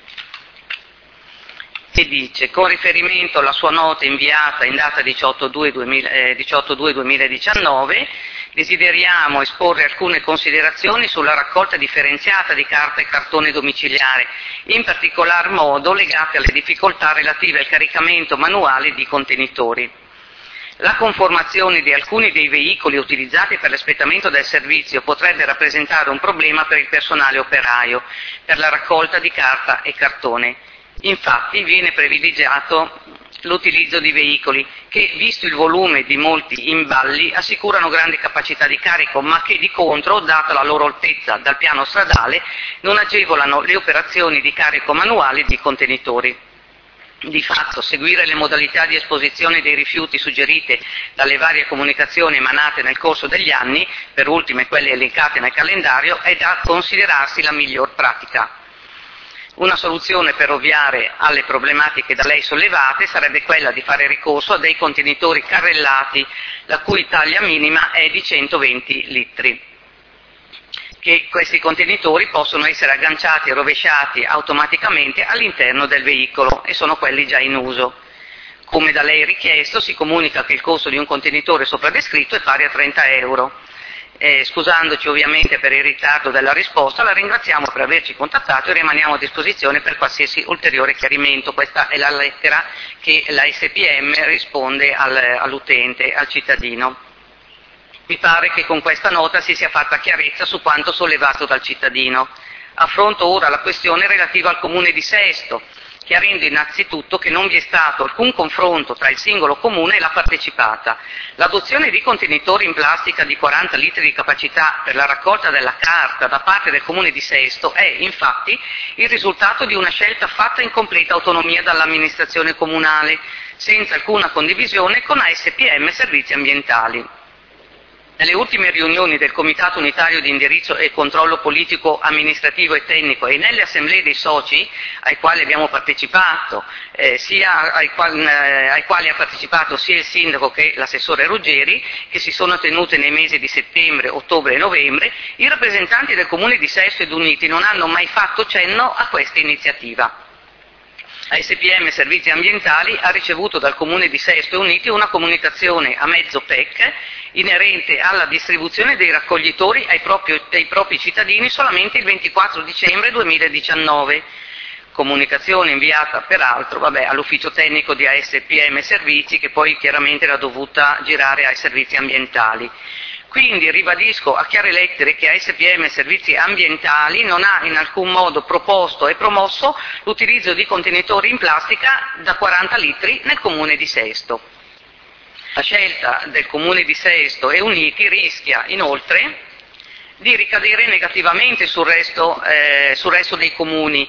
E dice: con riferimento alla sua nota inviata in data 18/2/2019, desideriamo esporre alcune considerazioni sulla raccolta differenziata di carta e cartone domiciliare, in particolar modo legate alle difficoltà relative al caricamento manuale di contenitori. La conformazione di alcuni dei veicoli utilizzati per l'espletamento del servizio potrebbe rappresentare un problema per il personale operaio per la raccolta di carta e cartone. Infatti viene privilegiato l'utilizzo di veicoli che, visto il volume di molti imballi, assicurano grande capacità di carico, ma che di contro, data la loro altezza dal piano stradale, non agevolano le operazioni di carico manuale di contenitori. Di fatto, seguire le modalità di esposizione dei rifiuti suggerite dalle varie comunicazioni emanate nel corso degli anni, per ultime quelle elencate nel calendario, è da considerarsi la miglior pratica. Una soluzione per ovviare alle problematiche da lei sollevate sarebbe quella di fare ricorso a dei contenitori carrellati, la cui taglia minima è di 120 litri. Che questi contenitori possono essere agganciati e rovesciati automaticamente all'interno del veicolo e sono quelli già in uso. Come da lei richiesto, si comunica che il costo di un contenitore sopra descritto è pari a 30 euro. Scusandoci ovviamente per il ritardo della risposta, la ringraziamo per averci contattato e rimaniamo a disposizione per qualsiasi ulteriore chiarimento. Questa è la lettera che la SPM risponde all'utente, al cittadino. Mi pare che con questa nota si sia fatta chiarezza su quanto sollevato dal cittadino. Affronto ora la questione relativa al Comune di Sesto, chiarendo innanzitutto che non vi è stato alcun confronto tra il singolo comune e la partecipata. L'adozione di contenitori in plastica di 40 litri di capacità per la raccolta della carta da parte del Comune di Sesto è infatti il risultato di una scelta fatta in completa autonomia dall'amministrazione comunale, senza alcuna condivisione con ASPM Servizi Ambientali. Nelle ultime riunioni del Comitato Unitario di Indirizzo e Controllo Politico, Amministrativo e Tecnico e nelle assemblee dei soci ai quali abbiamo partecipato, ai quali ha partecipato sia il sindaco che l'assessore Ruggeri, che si sono tenute nei mesi di settembre, ottobre e novembre, i rappresentanti del Comune di Sesto ed Uniti non hanno mai fatto cenno a questa iniziativa. ASPM Servizi Ambientali ha ricevuto dal Comune di Sesto e Uniti una comunicazione a mezzo PEC inerente alla distribuzione dei raccoglitori ai propri cittadini solamente il 24 dicembre 2019. Comunicazione inviata peraltro all'ufficio tecnico di ASPM Servizi, che poi chiaramente era dovuta girare ai servizi ambientali. Quindi ribadisco a chiare lettere che ASPM Servizi Ambientali non ha in alcun modo proposto e promosso l'utilizzo di contenitori in plastica da 40 litri nel Comune di Sesto. La scelta del Comune di Sesto e Uniti rischia inoltre di ricadere negativamente sul resto dei comuni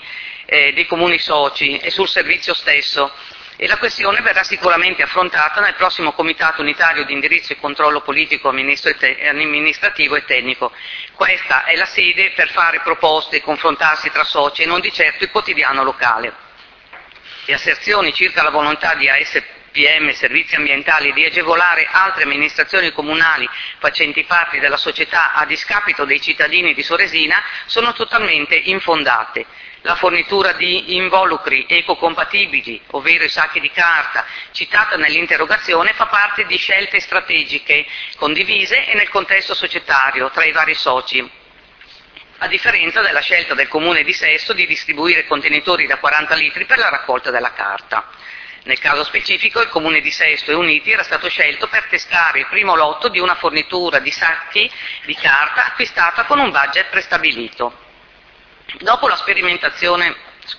soci e sul servizio stesso, e la questione verrà sicuramente affrontata nel prossimo Comitato Unitario di Indirizzo e Controllo Politico, Amministrativo e Tecnico. Questa è la sede per fare proposte e confrontarsi tra soci e non di certo il quotidiano locale. Le asserzioni circa la volontà di ASPM Servizi Ambientali di agevolare altre amministrazioni comunali facenti parte della società a discapito dei cittadini di Soresina sono totalmente infondate. La fornitura di involucri ecocompatibili, ovvero i sacchi di carta, citata nell'interrogazione, fa parte di scelte strategiche condivise e nel contesto societario tra i vari soci, a differenza della scelta del Comune di Sesto di distribuire contenitori da 40 litri per la raccolta della carta. Nel caso specifico il Comune di Sesto e Uniti era stato scelto per testare il primo lotto di una fornitura di sacchi di carta acquistata con un budget prestabilito. Dopo la sperimentazione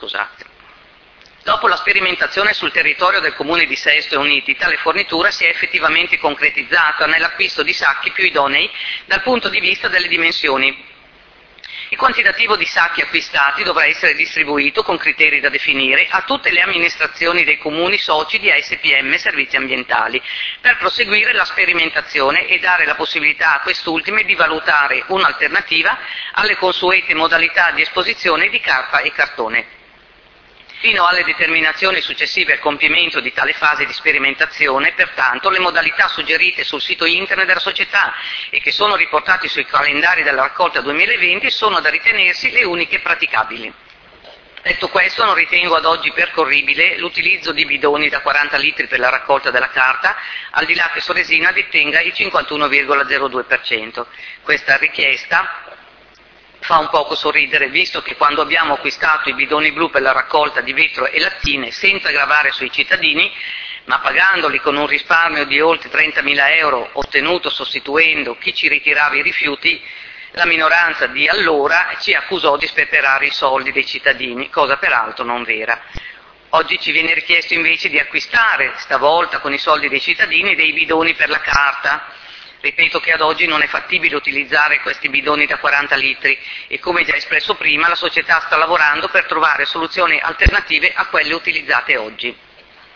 sul territorio del Comune di Sesto e Uniti, tale fornitura si è effettivamente concretizzata nell'acquisto di sacchi più idonei dal punto di vista delle dimensioni. Il quantitativo di sacchi acquistati dovrà essere distribuito con criteri da definire a tutte le amministrazioni dei comuni soci di ASPM Servizi Ambientali per proseguire la sperimentazione e dare la possibilità a quest'ultime di valutare un'alternativa alle consuete modalità di esposizione di carta e cartone. Fino alle determinazioni successive al compimento di tale fase di sperimentazione, pertanto, le modalità suggerite sul sito internet della società e che sono riportate sui calendari della raccolta 2020 sono da ritenersi le uniche praticabili. Detto questo, non ritengo ad oggi percorribile l'utilizzo di bidoni da 40 litri per la raccolta della carta, al di là che Soresina detenga il 51,02%. Questa richiesta fa un poco sorridere, visto che quando abbiamo acquistato i bidoni blu per la raccolta di vetro e lattine senza gravare sui cittadini, ma pagandoli con un risparmio di oltre 30.000 euro ottenuto sostituendo chi ci ritirava i rifiuti, la minoranza di allora ci accusò di sperperare i soldi dei cittadini, cosa peraltro non vera. Oggi ci viene richiesto invece di acquistare, stavolta con i soldi dei cittadini, dei bidoni per la carta. Ripeto che ad oggi non è fattibile utilizzare questi bidoni da 40 litri e, come già espresso prima, la società sta lavorando per trovare soluzioni alternative a quelle utilizzate oggi.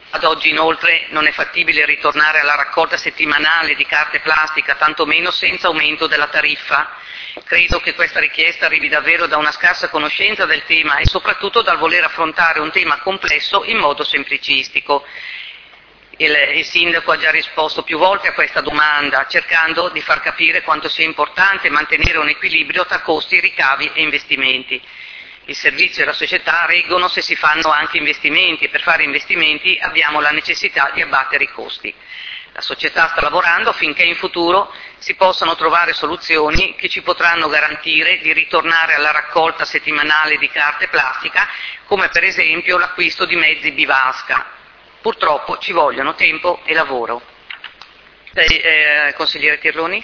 Ad oggi inoltre non è fattibile ritornare alla raccolta settimanale di carte plastica, tantomeno senza aumento della tariffa. Credo che questa richiesta arrivi davvero da una scarsa conoscenza del tema e soprattutto dal voler affrontare un tema complesso in modo semplicistico. Il sindaco ha già risposto più volte a questa domanda, cercando di far capire quanto sia importante mantenere un equilibrio tra costi, ricavi e investimenti. Il servizio e la società reggono se si fanno anche investimenti e per fare investimenti abbiamo la necessità di abbattere i costi. La società sta lavorando affinché in futuro si possano trovare soluzioni che ci potranno garantire di ritornare alla raccolta settimanale di carte plastica, come per esempio l'acquisto di mezzi bivasca. Purtroppo ci vogliono tempo e lavoro. Consigliere Tirloni?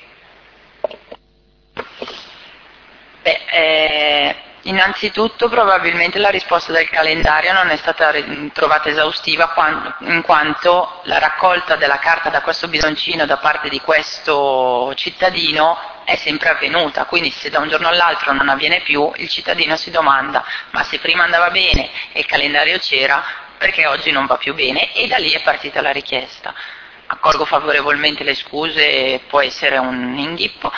Innanzitutto probabilmente la risposta del calendario non è stata trovata esaustiva in quanto la raccolta della carta da questo bidoncino da parte di questo cittadino è sempre avvenuta, quindi se da un giorno all'altro non avviene più il cittadino si domanda ma se prima andava bene e il calendario c'era perché oggi non va più bene, e da lì è partita la richiesta. Accolgo favorevolmente le scuse, può essere un inghippo.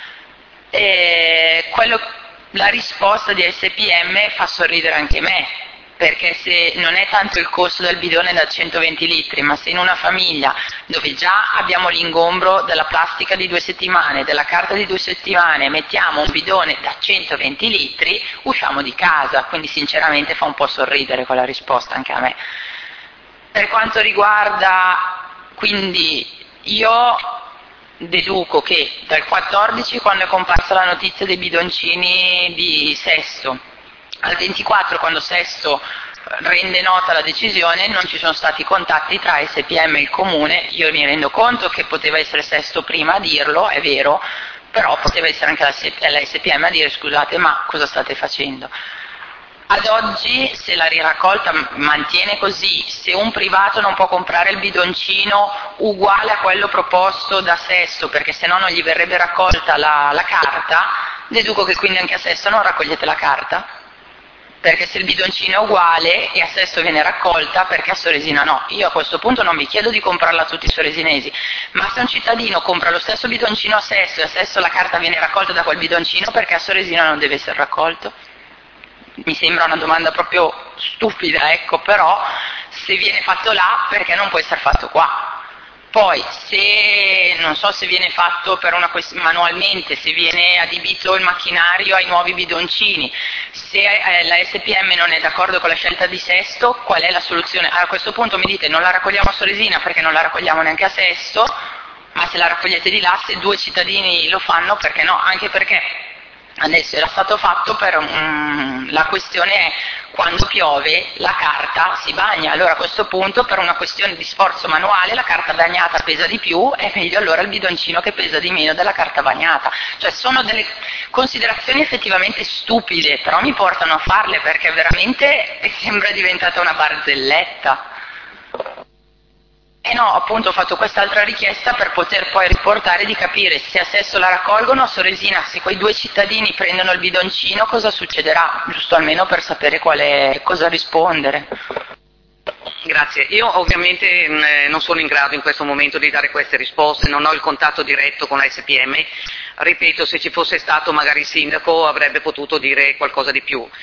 La risposta di SPM fa sorridere anche me, perché se non è tanto il costo del bidone da 120 litri, ma se in una famiglia dove già abbiamo l'ingombro della plastica di 2 settimane, della carta di 2 settimane, mettiamo un bidone da 120 litri, usciamo di casa, quindi sinceramente fa un po' sorridere quella risposta anche a me. Per quanto riguarda, quindi io deduco che dal 14, quando è comparsa la notizia dei bidoncini di Sesto, al 24, quando Sesto rende nota la decisione, non ci sono stati contatti tra SPM e il Comune. Io mi rendo conto che poteva essere Sesto prima a dirlo, è vero, però poteva essere anche la SPM a dire scusate ma cosa state facendo? Ad oggi, se la riraccolta mantiene così, se un privato non può comprare il bidoncino uguale a quello proposto da Sesto, perché se no non gli verrebbe raccolta la carta, deduco che quindi anche a Sesto non raccogliete la carta, perché se il bidoncino è uguale e a Sesto viene raccolta, perché a Soresina no? Io a questo punto non vi chiedo di comprarla a tutti i soresinesi, ma se un cittadino compra lo stesso bidoncino a Sesto e a Sesto la carta viene raccolta da quel bidoncino, perché a Soresina non deve essere raccolto? Mi sembra una domanda proprio stupida, ecco, però se viene fatto là, perché non può essere fatto qua? Poi, se non so se viene fatto per manualmente, se viene adibito il macchinario ai nuovi bidoncini, se la SPM non è d'accordo con la scelta di Sesto, qual è la soluzione? A questo punto mi dite non la raccogliamo a Soresina perché non la raccogliamo neanche a Sesto, ma se la raccogliete di là, se 2 cittadini lo fanno, perché no? Anche perché adesso era stato fatto la questione è quando piove la carta si bagna, allora a questo punto per una questione di sforzo manuale la carta bagnata pesa di più, è meglio allora il bidoncino che pesa di meno della carta bagnata. Cioè sono delle considerazioni effettivamente stupide, però mi portano a farle perché veramente sembra diventata una barzelletta. E no, appunto ho fatto quest'altra richiesta per poter poi riportare di capire se a Sesto la raccolgono, a Soresina, se quei 2 cittadini prendono il bidoncino cosa succederà, giusto almeno per sapere cosa rispondere. Grazie, io ovviamente non sono in grado in questo momento di dare queste risposte, non ho il contatto diretto con la SPM, ripeto, se ci fosse stato magari il sindaco avrebbe potuto dire qualcosa di più.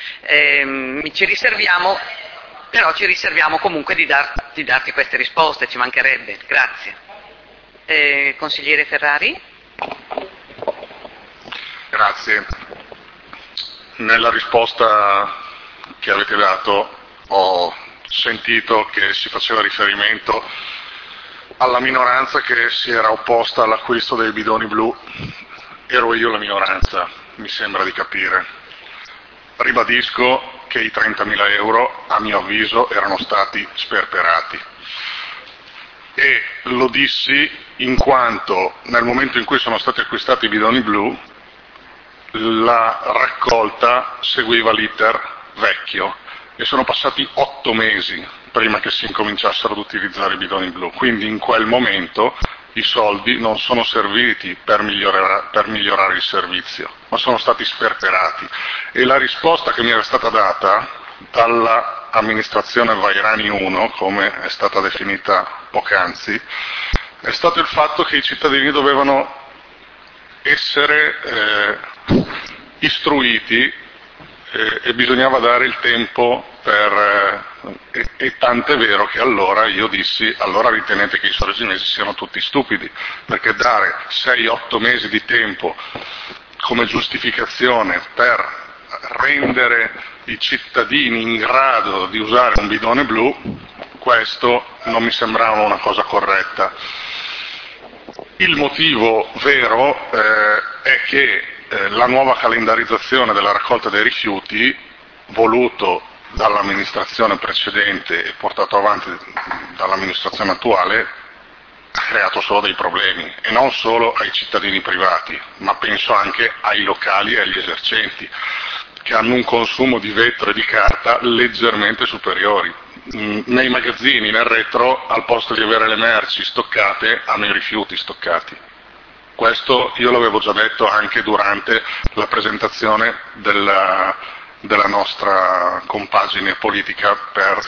Però ci riserviamo comunque di darti queste risposte, ci mancherebbe. Grazie. Consigliere Ferrari? Grazie. Nella risposta che avete dato ho sentito che si faceva riferimento alla minoranza che si era opposta all'acquisto dei bidoni blu. Ero io la minoranza, mi sembra di capire. Ribadisco che i 30.000 euro, a mio avviso, erano stati sperperati. E lo dissi in quanto nel momento in cui sono stati acquistati i bidoni blu, la raccolta seguiva l'iter vecchio e sono passati 8 mesi prima che si incominciassero ad utilizzare i bidoni blu. Quindi in quel momento i soldi non sono serviti per migliorare il servizio, ma sono stati sperperati. E la risposta che mi era stata data dalla amministrazione Vairani 1, come è stata definita poc'anzi, è stato il fatto che i cittadini dovevano essere istruiti e bisognava dare il tempo e tant'è vero che allora io dissi: allora ritenete che i soresinesi siano tutti stupidi, perché dare 6-8 mesi di tempo come giustificazione per rendere i cittadini in grado di usare un bidone blu, questo non mi sembrava una cosa corretta. Il motivo vero è che la nuova calendarizzazione della raccolta dei rifiuti, voluto dall'amministrazione precedente e portato avanti dall'amministrazione attuale, ha creato solo dei problemi, e non solo ai cittadini privati, ma penso anche ai locali e agli esercenti, che hanno un consumo di vetro e di carta leggermente superiori. Nei magazzini, nel retro, al posto di avere le merci stoccate, hanno i rifiuti stoccati. Questo io l'avevo già detto anche durante la presentazione della nostra compagine politica per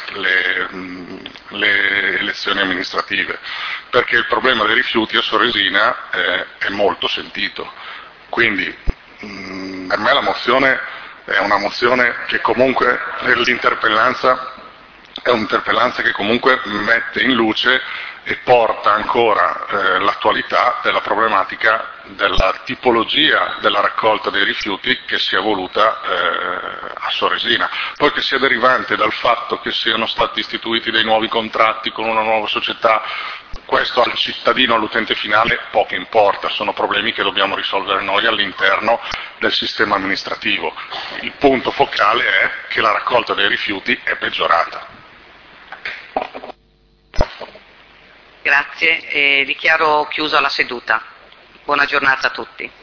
le elezioni amministrative, perché il problema dei rifiuti a Soresina è molto sentito. Quindi per me la mozione è una mozione che comunque, l'interpellanza è un'interpellanza che comunque mette in luce e porta ancora l'attualità della problematica della tipologia della raccolta dei rifiuti che si è voluta a Soresina, poi che sia derivante dal fatto che siano stati istituiti dei nuovi contratti con una nuova società, questo al cittadino, all'utente finale poco importa, sono problemi che dobbiamo risolvere noi all'interno del sistema amministrativo. Il punto focale è che la raccolta dei rifiuti è peggiorata. Grazie, dichiaro chiusa la seduta. Buona giornata a tutti.